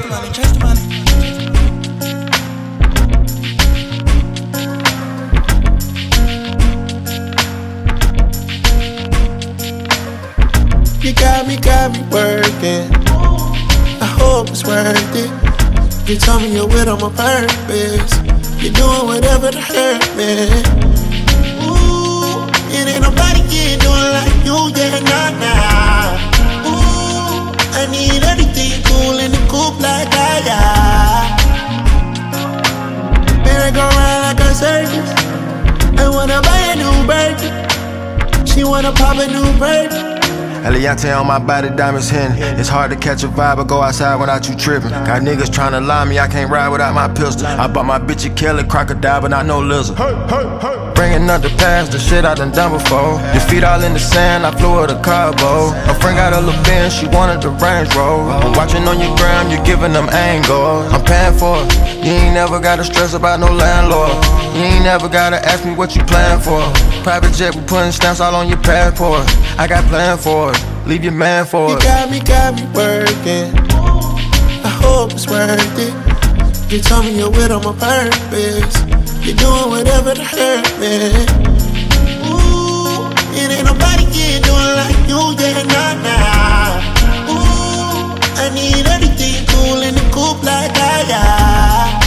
chase the money. You got me working. I hope it's worth it. You told me you're with on my purpose. You're doing whatever to hurt me. Ooh, it ain't nobody can do it like you, yeah, nah. Ooh, I need everything cool in the coupe like I. Merry-go-round like a circus. I wanna buy a new burger. She wanna pop a new burger. Eliante on my body, diamonds hitting. It's hard to catch a vibe or go outside without you tripping. Got niggas tryna lie me, I can't ride without my pistol. I bought my bitch a Kelly crocodile, but not no lizard. Bringing up the past, the shit I done before. Your feet all in the sand, I flew her to Cabo. A friend got a little Benz, she wanted the Range Rover. I'm watching on your gram, you giving them angles. I'm paying for it. You ain't never gotta stress about no landlord. You ain't never gotta ask me what you plan for. Private jet, we putting stamps all on your passport. I got plans for it, leave your man for it. You got me working. I hope it's worth it. You told me you're with on my purpose. You're doing whatever to hurt me. Ooh, it ain't nobody can do it like you, yeah, nah. Ooh, I need everything cool in the coupe like I.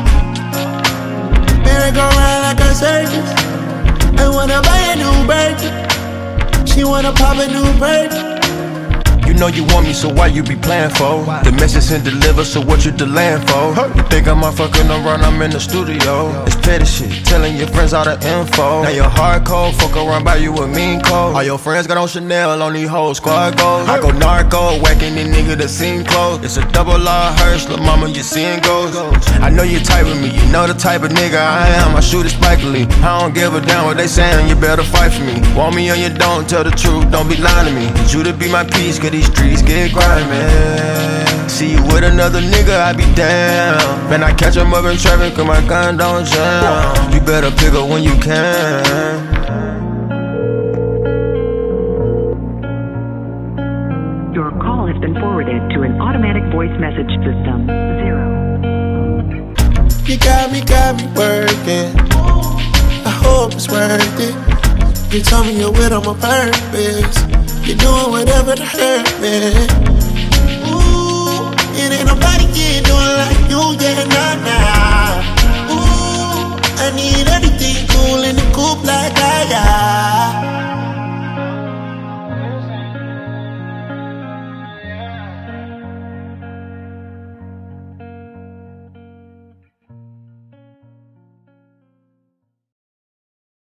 Merry-go-round like a circus. I wanna buy a new burger. She wanna pop a new burger. You know you want me, so why you be playing for? The message and deliver, so what you delaying for? You think I'm fucking around, I'm in the studio. It's petty shit, telling your friends all the info. Now you're hardcore, fuck around by you a mean code. All your friends got on Chanel, on these whole squad goals. I go narco, whacking these niggas that seem close. It's a double R hearse, lil' mama, you seeing ghosts. I know you type with me, you know the type of nigga I am. I shoot it spikily, I don't give a damn what they saying, you better fight for me. Want me or you don't, tell the truth, don't be lying to me. Need you to be my peace, cause these streets get grimy. See you with another nigga, I be down. Man, I catch him up in traffic, cause my gun don't jam. You better pick up when you can. Your call has been forwarded to an automatic voice message system. 0. You got me working. I hope it's worth it. You told me you're with on my purpose. You're doing whatever to hurt me.